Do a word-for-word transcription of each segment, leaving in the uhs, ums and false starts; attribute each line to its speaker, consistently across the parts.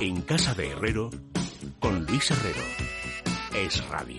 Speaker 1: En casa de Herrero, con Luis Herrero. Es Radio.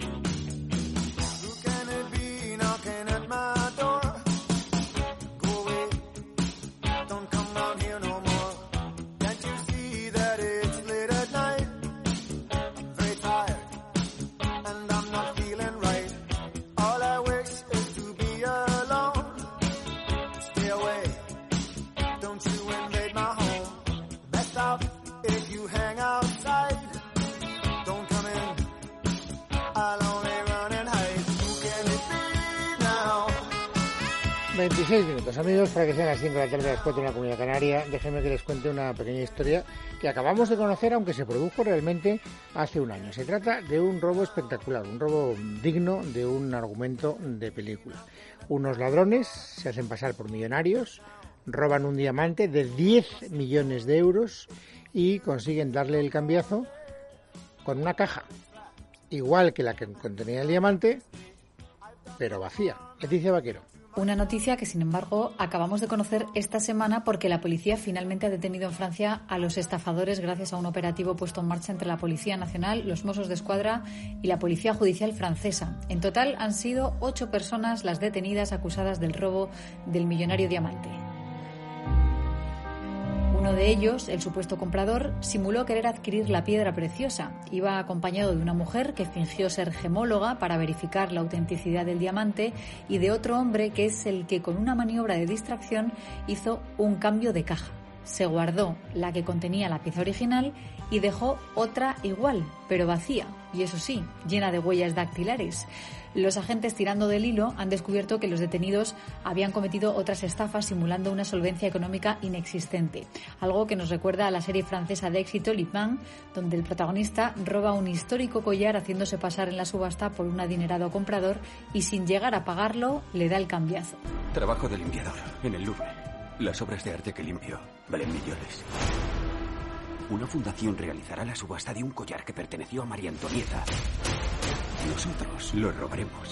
Speaker 2: veintiséis minutos, amigos, para que sean las cinco de la tarde, las cuatro en la Comunidad Canaria. Déjenme que les cuente una pequeña historia que acabamos de conocer, aunque se produjo realmente hace un año. Se trata de un robo espectacular, un robo digno de un argumento de película. Unos ladrones se hacen pasar por millonarios, roban un diamante de diez millones de euros y consiguen darle el cambiazo con una caja, igual que la que contenía el diamante, pero vacía. Leticia Vaquero.
Speaker 3: Una noticia que, sin embargo, acabamos de conocer esta semana porque la policía finalmente ha detenido en Francia a los estafadores gracias a un operativo puesto en marcha entre la Policía Nacional, los Mossos d'Esquadra y la Policía Judicial francesa. En total han sido ocho personas las detenidas acusadas del robo del millonario diamante. Uno de ellos, el supuesto comprador, simuló querer adquirir la piedra preciosa. Iba acompañado de una mujer que fingió ser gemóloga para verificar la autenticidad del diamante y de otro hombre que es el que, con una maniobra de distracción, hizo un cambio de caja. Se guardó la que contenía la pieza original y dejó otra igual, pero vacía, y eso sí, llena de huellas dactilares. Los agentes, tirando del hilo, han descubierto que los detenidos habían cometido otras estafas simulando una solvencia económica inexistente, algo que nos recuerda a la serie francesa de éxito Lupin, donde el protagonista roba un histórico collar haciéndose pasar en la subasta por un adinerado comprador y, sin llegar a pagarlo, le da el cambiazo.
Speaker 4: Trabajo de limpiador en el Louvre. Las obras de arte que limpio valen millones. Una fundación realizará la subasta de un collar que perteneció a María Antonieta. Nosotros lo robaremos.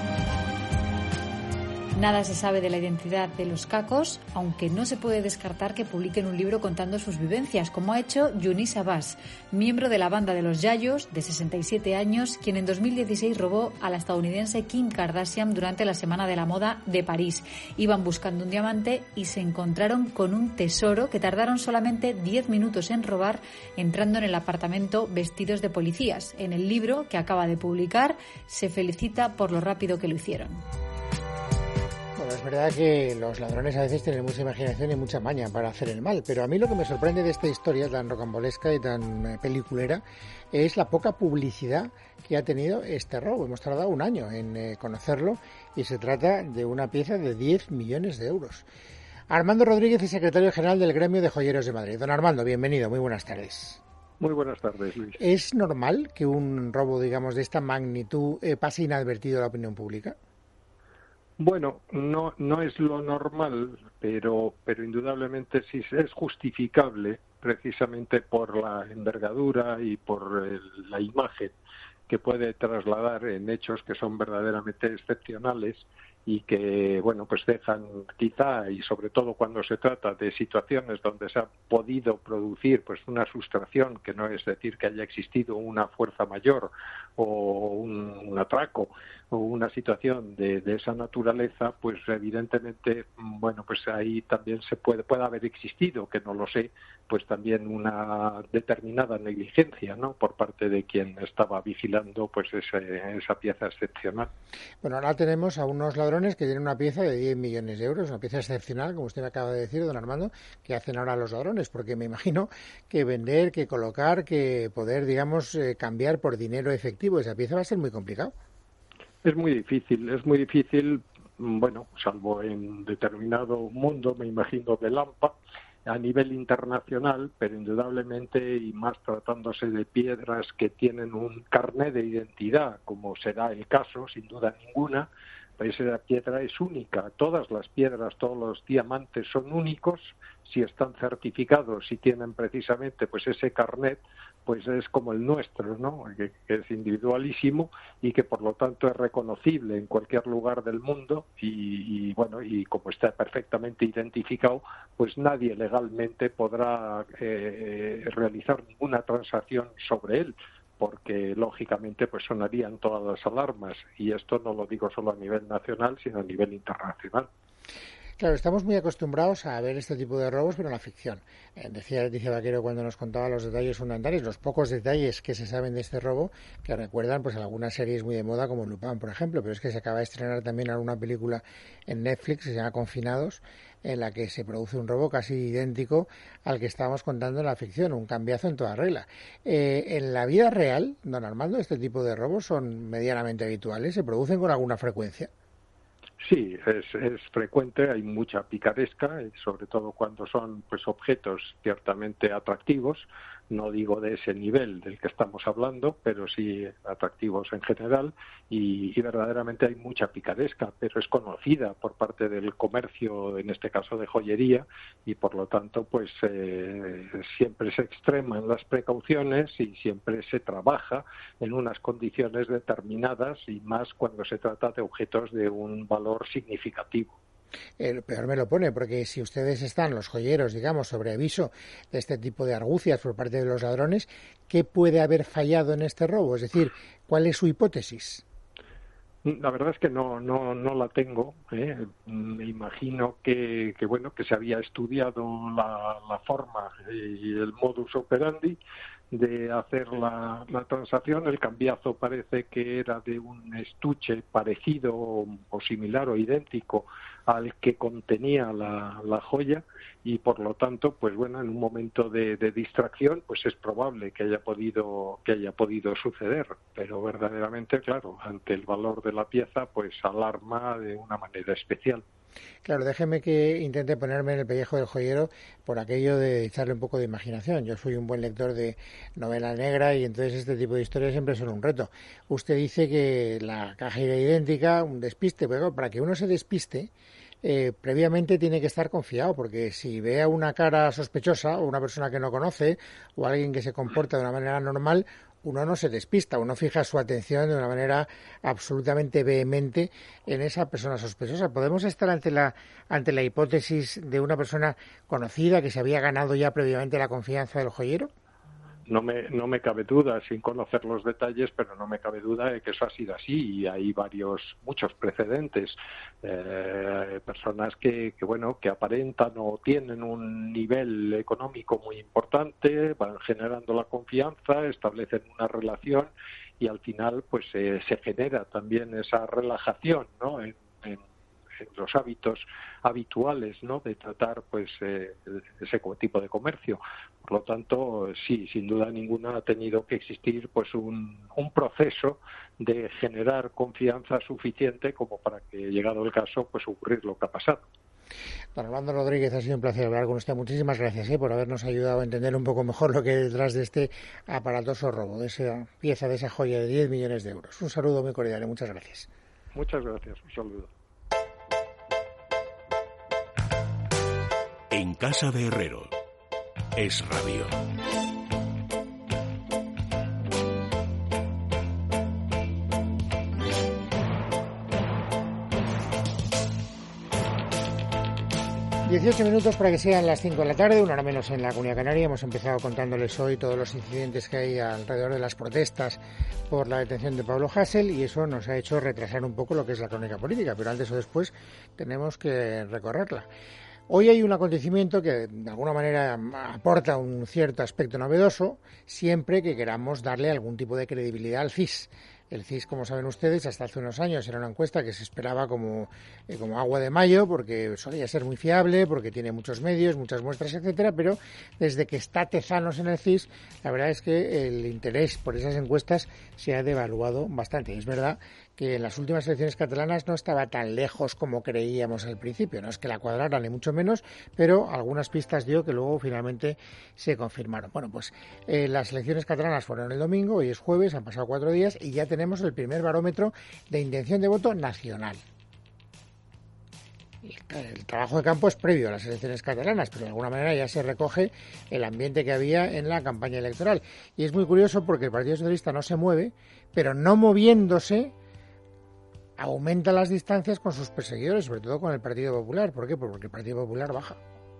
Speaker 3: Nada se sabe de la identidad de los cacos, aunque no se puede descartar que publiquen un libro contando sus vivencias, como ha hecho Yunis Abbas, miembro de la banda de los Yayos, de sesenta y siete años, quien en dos mil dieciséis robó a la estadounidense Kim Kardashian durante la Semana de la Moda de París. Iban buscando un diamante y se encontraron con un tesoro que tardaron solamente diez minutos en robar, entrando en el apartamento vestidos de policías. En el libro que acaba de publicar se felicita por lo rápido que lo hicieron.
Speaker 2: Bueno, es verdad que los ladrones a veces tienen mucha imaginación y mucha maña para hacer el mal, pero a mí lo que me sorprende de esta historia tan rocambolesca y tan eh, peliculera es la poca publicidad que ha tenido este robo. Hemos tardado un año en eh, conocerlo y se trata de una pieza de diez millones de euros. Armando Rodríguez es secretario general del Gremio de Joyeros de Madrid. Don Armando, bienvenido, muy buenas tardes.
Speaker 5: Muy buenas tardes, Luis.
Speaker 2: ¿Es normal que un robo, digamos, de esta magnitud eh, pase inadvertido a la opinión pública?
Speaker 5: Bueno, no no es lo normal, pero pero indudablemente sí es justificable precisamente por la envergadura y por el, la imagen que puede trasladar en hechos que son verdaderamente excepcionales y que, bueno, pues dejan quizá, y sobre todo cuando se trata de situaciones donde se ha podido producir pues una sustracción, que no es decir que haya existido una fuerza mayor o un, un atraco o una situación de, de esa naturaleza, pues evidentemente, bueno, pues ahí también se puede puede haber existido, que no lo sé, pues también una determinada negligencia, ¿no?, por parte de quien estaba vigilando pues ese, esa pieza excepcional.
Speaker 2: Bueno, ahora tenemos a unos ladrones que tienen una pieza de diez millones de euros, una pieza excepcional, como usted me acaba de decir, don Armando. ¿Qué hacen ahora los ladrones? Porque me imagino que vender, que colocar, que poder, digamos, eh, cambiar por dinero efectivo esa pieza va a ser muy complicado.
Speaker 5: Es muy difícil, es muy difícil, bueno, salvo en determinado mundo, me imagino, de Lampa, a nivel internacional, pero indudablemente, y más tratándose de piedras que tienen un carné de identidad, como será el caso, sin duda ninguna, esa piedra es única. Todas las piedras, todos los diamantes son únicos si están certificados, si tienen precisamente pues ese carnet, pues es como el nuestro, ¿no? Que, que es individualísimo y que por lo tanto es reconocible en cualquier lugar del mundo y, y bueno, y como está perfectamente identificado, pues nadie legalmente podrá eh, realizar ninguna transacción sobre él, porque lógicamente pues sonarían todas las alarmas, y esto no lo digo solo a nivel nacional, sino a nivel internacional.
Speaker 2: Claro, estamos muy acostumbrados a ver este tipo de robos, pero en la ficción. Eh, decía Leticia Vaquero cuando nos contaba los detalles fundamentales, los pocos detalles que se saben de este robo, que recuerdan pues algunas series muy de moda como Lupin, por ejemplo, pero es que se acaba de estrenar también alguna película en Netflix que se llama Confinados, en la que se produce un robo casi idéntico al que estábamos contando en la ficción, un cambiazo en toda regla. Eh, en la vida real, don Armando, este tipo de robos son medianamente habituales, ¿se producen con alguna frecuencia?
Speaker 5: Sí, es, es frecuente, hay mucha picaresca, sobre todo cuando son pues objetos ciertamente atractivos, no digo de ese nivel del que estamos hablando, pero sí atractivos en general, y, y verdaderamente hay mucha picaresca, pero es conocida por parte del comercio, en este caso de joyería, y por lo tanto pues eh, siempre se extreman las precauciones y siempre se trabaja en unas condiciones determinadas, y más cuando se trata de objetos de un valor significativo.
Speaker 2: El peor me lo pone, porque si ustedes están, los joyeros, digamos, sobre aviso de este tipo de argucias por parte de los ladrones, ¿qué puede haber fallado en este robo? Es decir, ¿cuál es su hipótesis?
Speaker 5: La verdad es que no no no la tengo. ¿eh? Me imagino que, que bueno que se había estudiado la, la forma y el modus operandi de hacer la, la transacción. El cambiazo parece que era de un estuche parecido o similar o idéntico al que contenía la, la joya, y por lo tanto pues bueno, en un momento de, de distracción pues es probable que haya podido que haya podido suceder, pero verdaderamente claro, ante el valor de la pieza pues alarma de una manera especial.
Speaker 2: Claro, déjeme que intente ponerme en el pellejo del joyero por aquello de echarle un poco de imaginación. Yo soy un buen lector de novela negra y entonces este tipo de historias siempre son un reto. Usted dice que la caja era idéntica, un despiste, pero para que uno se despiste, eh, previamente tiene que estar confiado, porque si ve a una cara sospechosa o una persona que no conoce o alguien que se comporta de una manera normal, uno no se despista, uno fija su atención de una manera absolutamente vehemente en esa persona sospechosa. ¿Podemos estar ante la ante la hipótesis de una persona conocida que se había ganado ya previamente la confianza del joyero?
Speaker 5: No me, no me cabe duda, sin conocer los detalles, pero no me cabe duda de que eso ha sido así, y hay varios, muchos precedentes. Eh, personas que, que, bueno, que aparentan o tienen un nivel económico muy importante, van generando la confianza, establecen una relación y al final pues eh, se genera también esa relajación, ¿no? En, en, en los hábitos habituales, ¿no? De tratar pues eh, ese tipo de comercio. Por lo tanto, sí, sin duda ninguna ha tenido que existir pues un, un proceso de generar confianza suficiente como para que, llegado el caso, pues ocurrir lo que ha pasado.
Speaker 2: Don Armando Rodríguez, ha sido un placer hablar con usted. Muchísimas gracias ¿eh? por habernos ayudado a entender un poco mejor lo que hay detrás de este aparatoso robo, de esa pieza, de esa joya de diez millones de euros. Un saludo muy cordial y muchas gracias.
Speaker 5: Muchas gracias, un saludo.
Speaker 1: En casa de Herrero, Es Radio.
Speaker 2: dieciocho minutos para que sean las cinco de la tarde, una hora menos en la Comunidad Canaria. Hemos empezado contándoles hoy todos los incidentes que hay alrededor de las protestas por la detención de Pablo Hasél, y eso nos ha hecho retrasar un poco lo que es la crónica política, pero antes o después tenemos que recorrerla. Hoy hay un acontecimiento que de alguna manera aporta un cierto aspecto novedoso, siempre que queramos darle algún tipo de credibilidad al C I S. El C I S, como saben ustedes, hasta hace unos años era una encuesta que se esperaba como, eh, como agua de mayo, porque solía ser muy fiable, porque tiene muchos medios, muchas muestras, etcétera, pero desde que está Tezanos en el C I S, la verdad es que el interés por esas encuestas se ha devaluado bastante. Es verdad que en las últimas elecciones catalanas no estaba tan lejos como creíamos al principio, no es que la cuadraran ni mucho menos, pero algunas pistas dio que luego finalmente se confirmaron. Bueno, pues eh, las elecciones catalanas fueron el domingo, hoy es jueves, han pasado cuatro días y ya tenemos el primer barómetro de intención de voto nacional. El, el trabajo de campo es previo a las elecciones catalanas, pero de alguna manera ya se recoge el ambiente que había en la campaña electoral. Y es muy curioso porque el Partido Socialista no se mueve, pero no moviéndose aumenta las distancias con sus perseguidores, sobre todo con el Partido Popular. ¿Por qué? Porque el Partido Popular baja.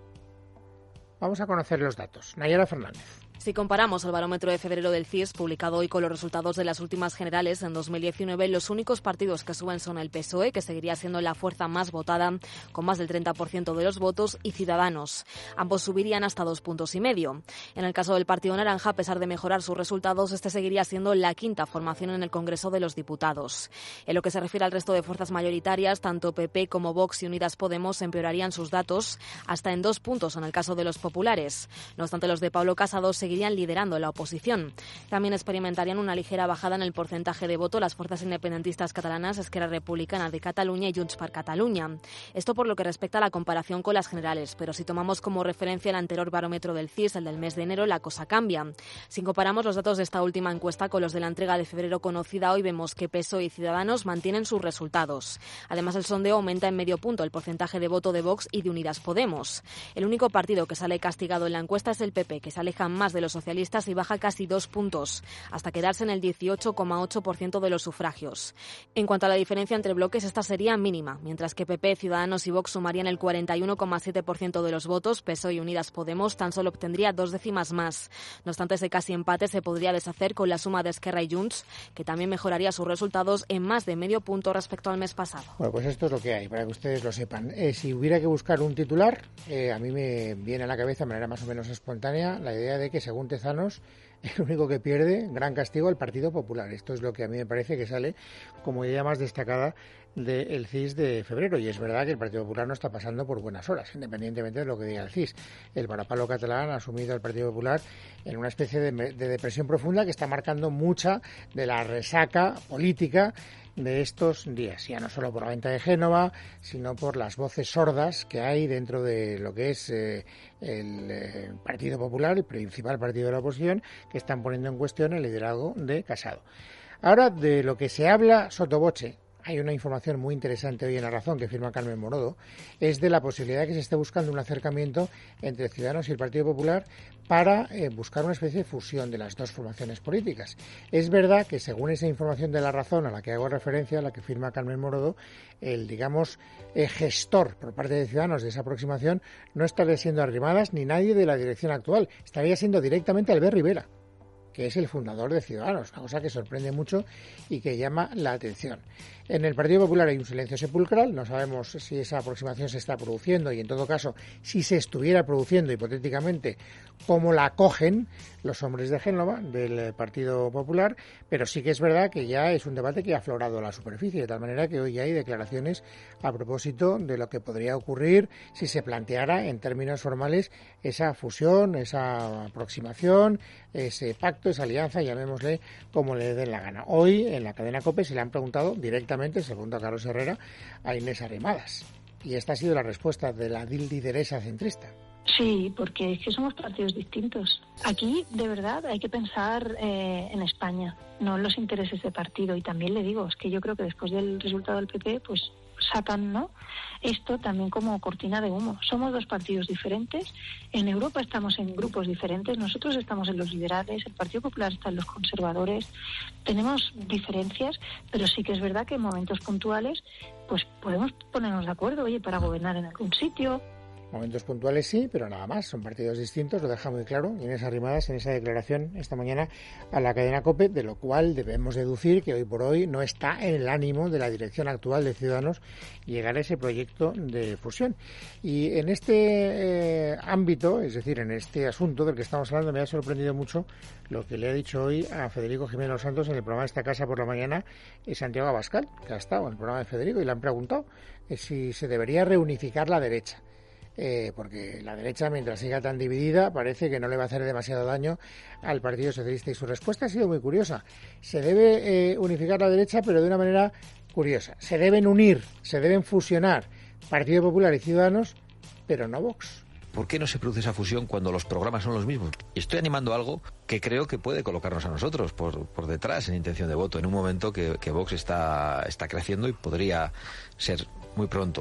Speaker 2: Vamos a conocer los datos. Nayara Fernández.
Speaker 6: Si comparamos el barómetro de febrero del C I S, publicado hoy con los resultados de las últimas generales en dos mil diecinueve, los únicos partidos que suben son el P S O E, que seguiría siendo la fuerza más votada, con más del treinta por ciento de los votos, y Ciudadanos. Ambos subirían hasta dos puntos y medio. En el caso del Partido Naranja, a pesar de mejorar sus resultados, este seguiría siendo la quinta formación en el Congreso de los Diputados. En lo que se refiere al resto de fuerzas mayoritarias, tanto P P como Vox y Unidas Podemos empeorarían sus datos hasta en dos puntos en el caso de los populares. No obstante, los de Pablo Casado seguirían liderando la oposición. También experimentarían una ligera bajada en el porcentaje de voto las fuerzas independentistas catalanas Esquerra Republicana de Cataluña y Junts per Catalunya. Esto por lo que respecta a la comparación con las generales, pero si tomamos como referencia el anterior barómetro del C I S, el del mes de enero, la cosa cambia. Si comparamos los datos de esta última encuesta con los de la entrega de febrero conocida, hoy vemos que P S O E y Ciudadanos mantienen sus resultados. Además, el sondeo aumenta en medio punto el porcentaje de voto de Vox y de Unidas Podemos. El único partido que sale castigado en la encuesta es el P P, que se aleja más de los socialistas y baja casi dos puntos, hasta quedarse en el dieciocho coma ocho por ciento de los sufragios. En cuanto a la diferencia entre bloques, esta sería mínima, mientras que P P, Ciudadanos y Vox sumarían el cuarenta y uno coma siete por ciento de los votos, P S O E y Unidas Podemos tan solo obtendría dos décimas más. No obstante, ese casi empate se podría deshacer con la suma de Esquerra y Junts, que también mejoraría sus resultados en más de medio punto respecto al mes pasado.
Speaker 2: Bueno, pues esto es lo que hay, para que ustedes lo sepan. Eh, si hubiera que buscar un titular, eh, a mí me viene a la cabeza de manera más o menos espontánea la idea de que, según Tezanos, el único que pierde, gran castigo, al Partido Popular. Esto es lo que a mí me parece que sale como idea más destacada del C I S de febrero. Y es verdad que el Partido Popular no está pasando por buenas horas, independientemente de lo que diga el C I S. El varapalo catalán ha asumido al Partido Popular en una especie de, de depresión profunda que está marcando mucha de la resaca política de estos días, ya no solo por la venta de Génova, sino por las voces sordas que hay dentro de lo que es eh, el eh, Partido Popular, el principal partido de la oposición, que están poniendo en cuestión el liderazgo de Casado. Ahora, de lo que se habla sottovoce, hay una información muy interesante hoy en La Razón que firma Carmen Morodo, es de la posibilidad de que se esté buscando un acercamiento entre Ciudadanos y el Partido Popular para eh, buscar una especie de fusión de las dos formaciones políticas. Es verdad que, según esa información de La Razón a la que hago referencia, a la que firma Carmen Morodo, el, digamos, eh, gestor por parte de Ciudadanos de esa aproximación no estaría siendo Arrimadas ni nadie de la dirección actual, estaría siendo directamente Albert Rivera, que es el fundador de Ciudadanos, una cosa que sorprende mucho y que llama la atención. En el Partido Popular hay un silencio sepulcral, no sabemos si esa aproximación se está produciendo y, en todo caso, si se estuviera produciendo hipotéticamente, cómo la acogen los hombres de Génova del Partido Popular, pero sí que es verdad que ya es un debate que ha aflorado a la superficie, de tal manera que hoy hay declaraciones a propósito de lo que podría ocurrir si se planteara en términos formales esa fusión, esa aproximación, ese pacto, esa alianza, llamémosle como le den la gana. Hoy, en la cadena COPE, se le han preguntado directamente, se pregunta a Carlos Herrera, a Inés Arrimadas. Y esta ha sido la respuesta de la lideresa centrista.
Speaker 7: Sí, porque es que somos partidos distintos. Aquí, de verdad, hay que pensar eh, en España, no en los intereses de partido. Y también le digo, es que yo creo que después del resultado del P P, pues sacan, ¿no?, esto también como cortina de humo. Somos dos partidos diferentes. En Europa estamos en grupos diferentes. Nosotros estamos en los liberales, el Partido Popular está en los conservadores. Tenemos diferencias, pero sí que es verdad que en momentos puntuales pues podemos ponernos de acuerdo, oye, para gobernar en algún sitio.
Speaker 2: Momentos puntuales sí, pero nada más, son partidos distintos, lo deja muy claro Inés Arrimadas en esa declaración esta mañana a la cadena COPE, de lo cual debemos deducir que hoy por hoy no está en el ánimo de la dirección actual de Ciudadanos llegar a ese proyecto de fusión. Y en este eh, ámbito, es decir, en este asunto del que estamos hablando, me ha sorprendido mucho lo que le ha dicho hoy a Federico Jiménez Los Santos en el programa de esta casa por la mañana, y Santiago Abascal, que ha estado en el programa de Federico, y le han preguntado eh, si se debería reunificar la derecha. Eh, porque la derecha, mientras siga tan dividida, parece que no le va a hacer demasiado daño al Partido Socialista. Y su respuesta ha sido muy curiosa. Se debe eh, unificar la derecha, pero de una manera curiosa. Se deben unir, se deben fusionar Partido Popular y Ciudadanos, pero no Vox.
Speaker 8: ¿Por qué no se produce esa fusión cuando los programas son los mismos? Y estoy animando algo que creo que puede colocarnos a nosotros por, por detrás en intención de voto, en un momento que, que Vox está, está creciendo y podría ser muy pronto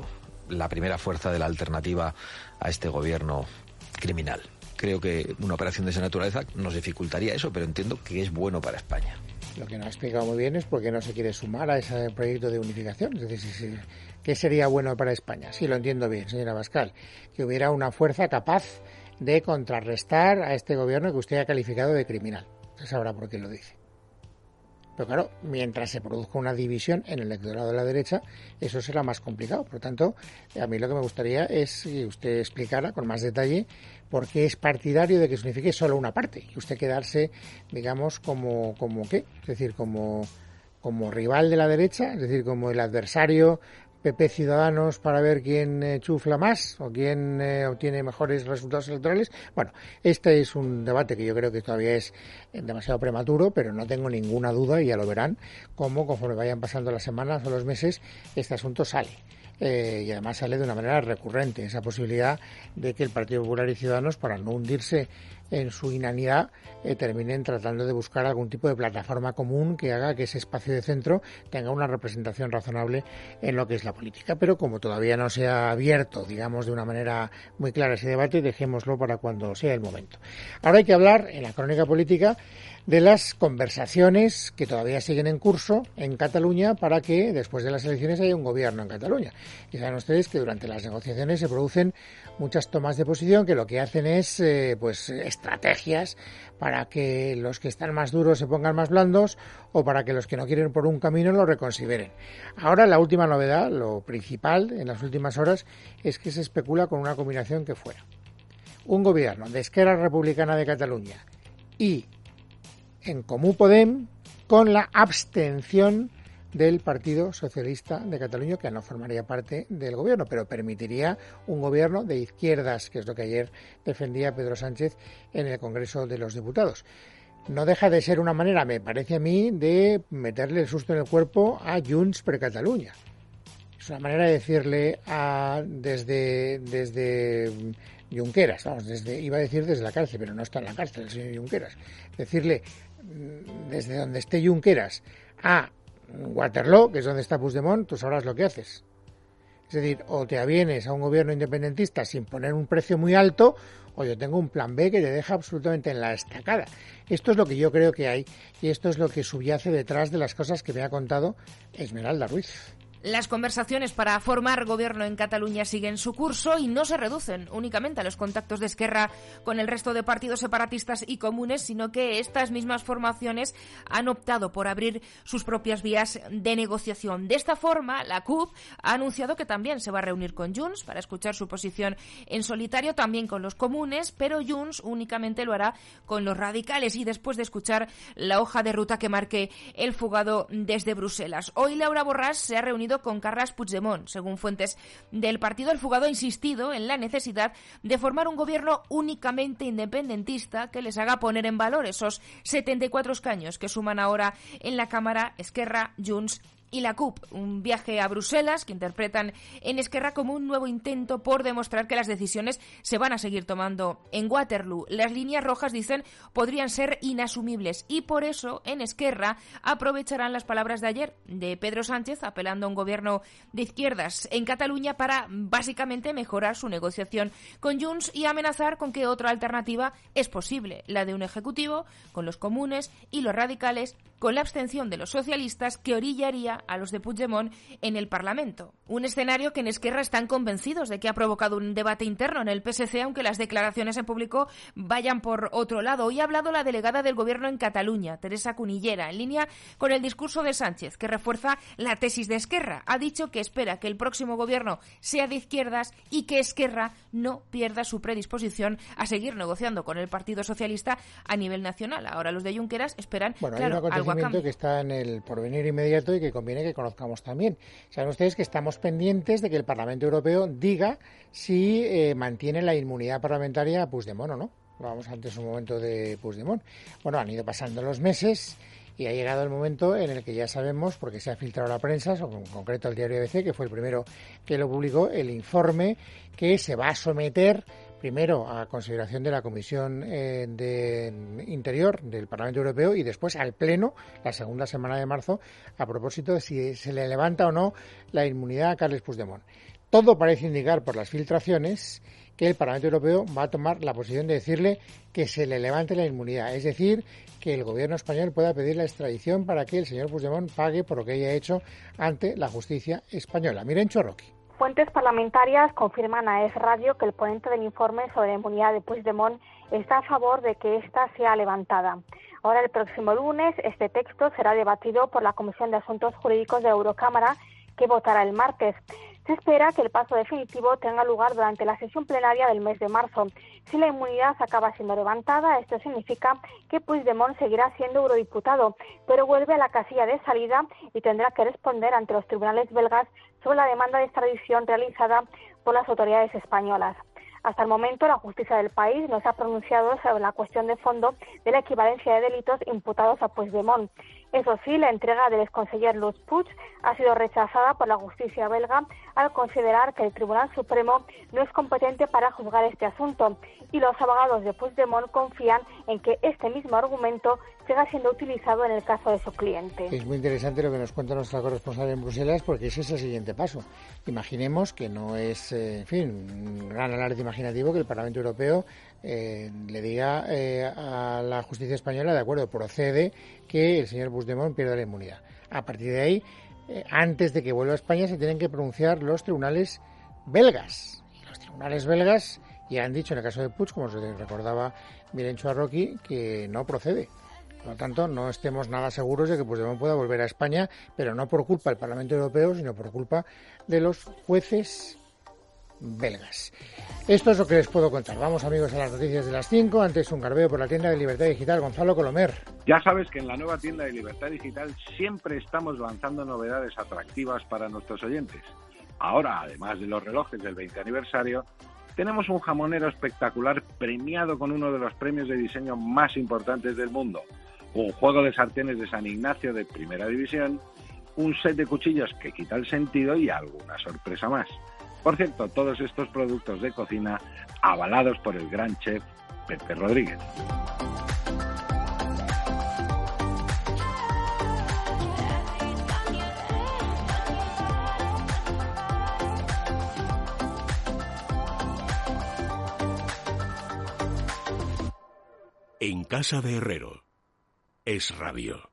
Speaker 8: la primera fuerza de la alternativa a este gobierno criminal. Creo que una operación de esa naturaleza nos dificultaría eso, pero entiendo que es bueno para España.
Speaker 2: Lo que no ha explicado muy bien es por qué no se quiere sumar a ese proyecto de unificación. Es decir, si, si, ¿qué sería bueno para España? Sí, lo entiendo bien, señora Abascal. Que hubiera una fuerza capaz de contrarrestar a este gobierno que usted ha calificado de criminal. Usted sabrá por qué lo dice. Pero claro, mientras se produzca una división en el electorado de la derecha, eso será más complicado. Por lo tanto, a mí lo que me gustaría es que usted explicara con más detalle por qué es partidario de que se unifique solo una parte y usted quedarse, digamos, como, como ¿qué? Es decir, como, como rival de la derecha, es decir, como el adversario P P Ciudadanos para ver quién eh, chufla más o quién eh, obtiene mejores resultados electorales. Bueno, este es un debate que yo creo que todavía es demasiado prematuro, pero no tengo ninguna duda, y ya lo verán, cómo conforme vayan pasando las semanas o los meses, este asunto sale. Eh, y además sale de una manera recurrente esa posibilidad de que el Partido Popular y Ciudadanos, para no hundirse en su inanidad, eh, terminen tratando de buscar algún tipo de plataforma común que haga que ese espacio de centro tenga una representación razonable en lo que es la política. Pero como todavía no se ha abierto, digamos, de una manera muy clara ese debate, dejémoslo para cuando sea el momento. Ahora hay que hablar, en la crónica política, de las conversaciones que todavía siguen en curso en Cataluña para que después de las elecciones haya un gobierno en Cataluña. Y saben ustedes que durante las negociaciones se producen muchas tomas de posición que lo que hacen es eh, pues estrategias para que los que están más duros se pongan más blandos o para que los que no quieren ir por un camino lo reconsideren. Ahora la última novedad, lo principal en las últimas horas, es que se especula con una combinación que fuera un gobierno de Esquerra Republicana de Cataluña y En Comú Podem, con la abstención del Partido Socialista de Cataluña, que no formaría parte del gobierno, pero permitiría un gobierno de izquierdas, que es lo que ayer defendía Pedro Sánchez en el Congreso de los Diputados. No deja de ser una manera, me parece a mí, de meterle el susto en el cuerpo a Junts per Catalunya. Es una manera de decirle a, desde, desde Junqueras, vamos, desde, iba a decir desde la cárcel, pero no está en la cárcel el señor Junqueras, decirle desde donde esté Junqueras a Waterloo, que es donde está Puigdemont, tú sabrás lo que haces. Es decir, o te avienes a un gobierno independentista sin poner un precio muy alto, o yo tengo un plan B que te deja absolutamente en la estacada. Esto es lo que yo creo que hay, y esto es lo que subyace detrás de las cosas que me ha contado Esmeralda Ruiz.
Speaker 9: Las conversaciones para formar gobierno en Cataluña siguen su curso y no se reducen únicamente a los contactos de Esquerra con el resto de partidos separatistas y comunes, sino que estas mismas formaciones han optado por abrir sus propias vías de negociación. De esta forma, la C U P ha anunciado que también se va a reunir con Junts para escuchar su posición en solitario, también con los comunes, pero Junts únicamente lo hará con los radicales y después de escuchar la hoja de ruta que marque el fugado desde Bruselas. Hoy Laura Borràs se ha reunido con Carles Puigdemont. Según fuentes del partido, el fugado ha insistido en la necesidad de formar un gobierno únicamente independentista que les haga poner en valor esos setenta y cuatro escaños que suman ahora en la Cámara Esquerra, Junts y la C U P. Un viaje a Bruselas que interpretan en Esquerra como un nuevo intento por demostrar que las decisiones se van a seguir tomando en Waterloo. Las líneas rojas, dicen, podrían ser inasumibles y por eso en Esquerra aprovecharán las palabras de ayer de Pedro Sánchez apelando a un gobierno de izquierdas en Cataluña para básicamente mejorar su negociación con Junts y amenazar con que otra alternativa es posible, la de un ejecutivo con los comunes y los radicales, con la abstención de los socialistas que orillaría a los de Puigdemont en el Parlamento. Un escenario que en Esquerra están convencidos de que ha provocado un debate interno en el P S C, aunque las declaraciones en público vayan por otro lado. Hoy ha hablado la delegada del Gobierno en Cataluña, Teresa Cunillera, en línea con el discurso de Sánchez, que refuerza la tesis de Esquerra. Ha dicho que espera que el próximo Gobierno sea de izquierdas y que Esquerra no pierda su predisposición a seguir negociando con el Partido Socialista a nivel nacional. Ahora los de Junqueras esperan,
Speaker 2: bueno,
Speaker 9: claro,
Speaker 2: hay un
Speaker 9: algo a cambio.
Speaker 2: Que está en el porvenir inmediato y que conviene que conozcamos también. Saben ustedes que estamos pendientes de que el Parlamento Europeo diga si eh, mantiene la inmunidad parlamentaria a Puigdemont o no. Vamos antes un momento de Puigdemont. Bueno, han ido pasando los meses y ha llegado el momento en el que ya sabemos, porque se ha filtrado a la prensa, o en concreto el diario A B C, que fue el primero que lo publicó, el informe que se va a someter primero a consideración de la Comisión eh, de Interior del Parlamento Europeo y después al Pleno la segunda semana de marzo a propósito de si se le levanta o no la inmunidad a Carles Puigdemont. Todo parece indicar por las filtraciones que el Parlamento Europeo va a tomar la posición de decirle que se le levante la inmunidad, es decir, que el gobierno español pueda pedir la extradición para que el señor Puigdemont pague por lo que haya hecho ante la justicia española. Mirencho Roqui.
Speaker 10: Fuentes parlamentarias confirman a Es Radio que el ponente del informe sobre la inmunidad de Puigdemont está a favor de que ésta sea levantada. Ahora, el próximo lunes, este texto será debatido por la Comisión de Asuntos Jurídicos de la Eurocámara, que votará el martes. Se espera que el paso definitivo tenga lugar durante la sesión plenaria del mes de marzo. Si la inmunidad acaba siendo levantada, esto significa que Puigdemont seguirá siendo eurodiputado, pero vuelve a la casilla de salida y tendrá que responder ante los tribunales belgas sobre la demanda de extradición realizada por las autoridades españolas. Hasta el momento, la justicia del país no se ha pronunciado sobre la cuestión de fondo de la equivalencia de delitos imputados a Puigdemont. Eso sí, la entrega del exconseller Luz Puig ha sido rechazada por la justicia belga al considerar que el Tribunal Supremo no es competente para juzgar este asunto, y los abogados de Puigdemont confían en que este mismo argumento siga siendo utilizado en el caso de su cliente.
Speaker 2: Es muy interesante lo que nos cuenta nuestra corresponsal en Bruselas, porque ese es el siguiente paso. Imaginemos que no es, eh, en fin, un gran alarde imaginativo que el Parlamento Europeo eh, le diga eh, a la justicia española, de acuerdo, procede que el señor Puigdemont pierda la inmunidad. A partir de ahí, eh, antes de que vuelva a España, se tienen que pronunciar los tribunales belgas. Y los tribunales belgas ya han dicho, en el caso de Puig, como se recordaba Mirencho Arroqui, que no procede. Por lo tanto, no estemos nada seguros de que Puigdemont pueda volver a España, pero no por culpa del Parlamento Europeo, sino por culpa de los jueces belgas. Esto es lo que les puedo contar. Vamos, amigos, a las noticias de las cinco. Antes, un garbeo por la tienda de Libertad Digital. Gonzalo Colomer.
Speaker 11: Ya sabes que en la nueva tienda de Libertad Digital siempre estamos lanzando novedades atractivas para nuestros oyentes. Ahora, además de los relojes del veinte aniversario, tenemos un jamonero espectacular premiado con uno de los premios de diseño más importantes del mundo, un juego de sartenes de San Ignacio de primera división, un set de cuchillos que quita el sentido y alguna sorpresa más. Por cierto, todos estos productos de cocina avalados por el gran chef Pepe Rodríguez.
Speaker 1: En casa de Herrero, Es Radio.